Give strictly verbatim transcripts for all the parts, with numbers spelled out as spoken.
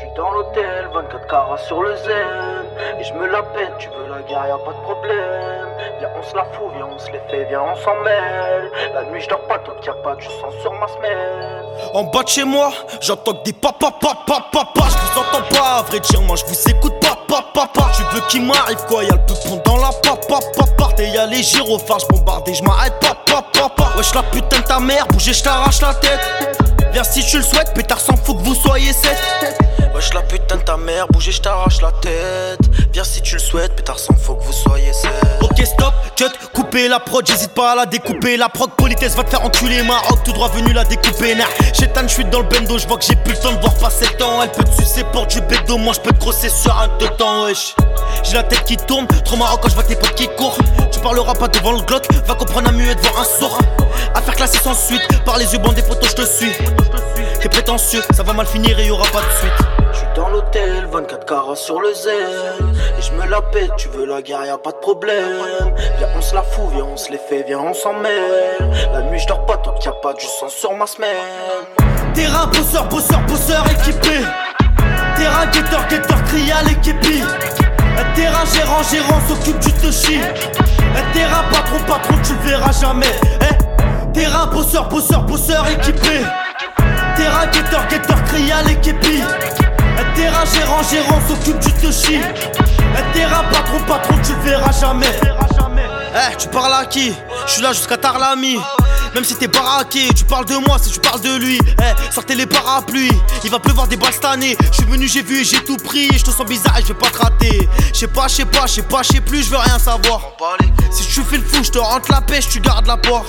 suis dans l'hôtel, vingt-quatre carats sur le zen. Et je me la pète, tu veux la guerre, y'a pas de problème. Viens on se la fout, viens on se les fait, viens on s'en mêle. La nuit je dors pas, toi qu'il y a pas du sang sur ma semelle. En bas de chez moi, j'entends que des papa papa papa. Je vous entends pas, à vrai dire moi je vous écoute papa papa. Tu veux qu'il m'arrive quoi, y'a le peupon dans la papa papa. Et y'a les gyrophares, j'bombarde et j'm'arrête papa papa. Wesh la putain de ta mère, bougez j't'arrache la tête. Viens si tu le souhaites, pétard s'en fout que vous soyez sept. Wesh la putain de ta mère, bougez j't'arrache la tête. Viens si tu le souhaites, pétard s'en fout que vous soyez sept. Ok stop, cut, couper la prod, j'hésite pas à la découper. La prod politesse va te faire enculer Maroc, tout droit venu la découper. Nah, Chétan, j'suis dans le bendo, j'vois que j'ai plus le temps de voir passer le temps. Elle peut te sucer pour du bédo, moi j'peux te grosser sur un deux temps wesh. J'ai la tête qui tourne, trop marrant quand j'vois tes potes qui courent. Tu parleras pas devant le Glock, va comprendre un muet devant un sourd. Affaire classée sans suite, par les yeux bandés potos j'te suis. T'es prétentieux, ça va mal finir et y'aura pas de suite. J'suis dans l'hôtel, vingt-quatre carats sur le zen. Et je me la pète, tu veux la guerre, y'a pas de problème. Viens on se la fout, viens on se les fait, viens on s'en mêle. La nuit je dors pas, toi qu'il y a pas du sang sur ma semelle. Terrain, bosseur, bosseur, bosseur équipé. Terrain, guetteur, guetteur, crie à l'équipi. Terrain, gérant, gérant, s'occupe du toshi. Terrain, patron, patron, tu le verras jamais. Terrain, bosseur, bosseur, bosseur équipé. Terrain, guetteur, guetteur, crie à l'équipi. Terrain, gérant, gérant, s'occupe du toshi. Terrain, patron, patron, tu le verras jamais. Eh, tu parles à qui? Je suis là jusqu'à tard l'ami. Même si t'es baraqué, tu parles de moi si tu parles de lui. Eh, sortez les parapluies, il va pleuvoir des balles cette année. Je suis venu, j'ai vu et j'ai tout pris. Je te sens bizarre et je vais pas te rater. Je sais pas, je sais pas, je sais pas, je sais plus, je veux rien savoir. Si tu fais le fou, je te rentre la pêche, tu gardes la poire.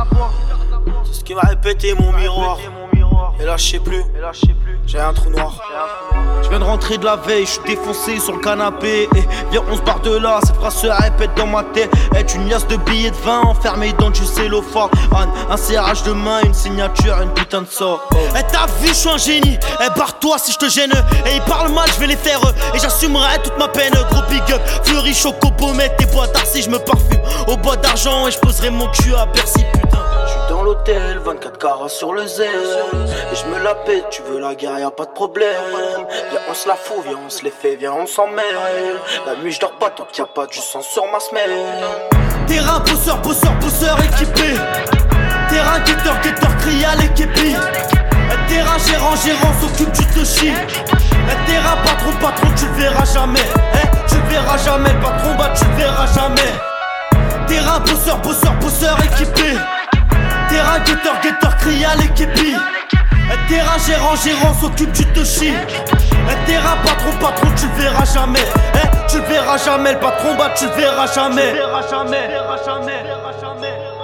C'est ce qui m'a répété mon miroir. Et là je sais plus, j'ai un trou noir. Je viens de rentrer de la veille, je suis défoncé sur le canapé. Et viens on se barre de là, cette phrase se répète dans ma tête. Est une liasse de billets de vin enfermés dans du cellophane. Un serrage de main, une signature, une putain de sort. Eh t'as vu, je suis un génie, eh barre-toi si je te gêne. Et ils parlent mal, je vais les faire. Et j'assumerai toute ma peine, gros big up. Fleury, choco, pommette, tes bois d'Arcy, je me parfume au bois d'argent. Et je poserai mon cul à Bercy, putain. Dans l'hôtel, vingt-quatre carats sur le zen. Et je me la pète, tu veux la guerre, y'a pas de problème. Viens on se la fout, viens on se les fait, viens on s'en mêle. La nuit je dors pas tant qu'il y a pas du sang sur ma semelle. Terrain, bosseur, bosseur, bosseur équipé. Terrain, guetteur, guetteur, crie à l'équipi. Terrain, gérant, gérant, s'occupe du toshi. Terrain, patron, patron, tu le verras jamais. Tu le verras jamais, patron, bah tu le verras jamais. Terrain, bosseur, bosseur, bosseur équipé. Terrain, guetteur, guetteur, crie à l'équipi. Terrain, gérant, gérant, s'occupe du toshi. Terrain, patron, patron, tu le verras jamais. Tu le verras jamais, le patron, bah tu le verras jamais. Tu le verras jamais, tu le verras jamais.